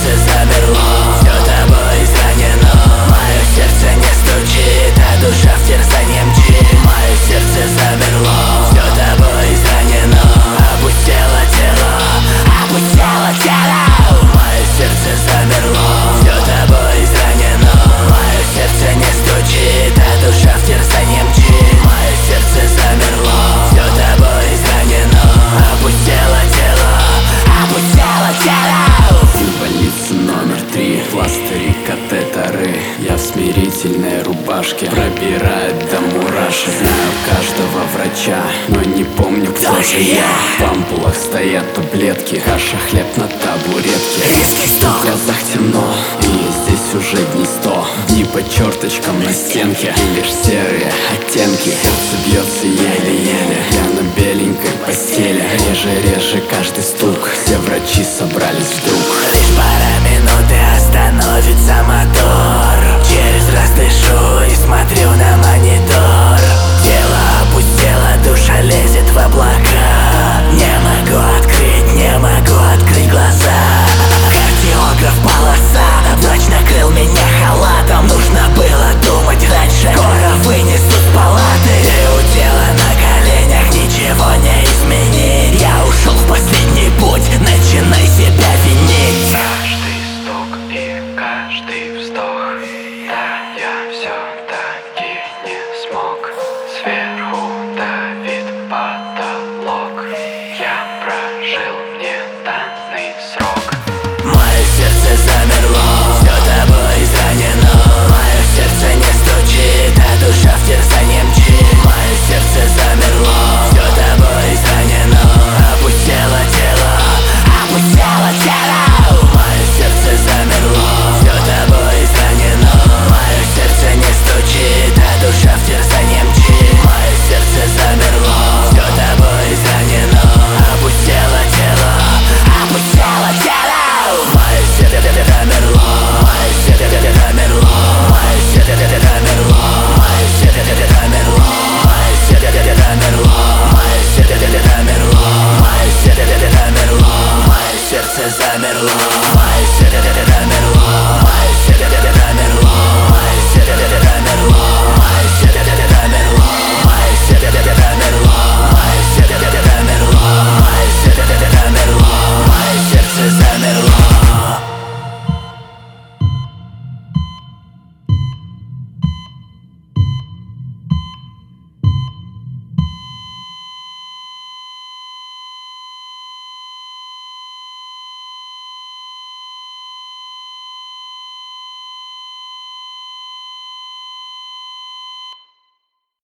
сердце замерло, все тобой изранено. Мое сердце не стучит, а душа в терзании мчит. Мое сердце замерло, все тобой изранено. Опустело тело, опустело тело. Мое сердце замерло, все тобой изранено. Мое сердце не стучит, а душа в терзании мчит. Мое сердце замерло, все тобой изранено. Опустело тело, опустело тело. В больнице номер 3, пластыри, катетеры. Я в смирительной рубашке, пробирает до мурашек. Знаю каждого врача, но не помню, кто же я. В ампулах стоят таблетки, каша, хлеб на табуретке. В глазах темно, и здесь уже дни 100. Дни по черточкам на стенке, и лишь серые оттенки. Сердце бьется еле-еле, я на беленькой постели. Реже каждый стук, все врачи собрались вдруг. Лишь пара минут и остановится мотор. Через раз дышу и смотрю на монитор. Тело опустело, душа лезет в облака.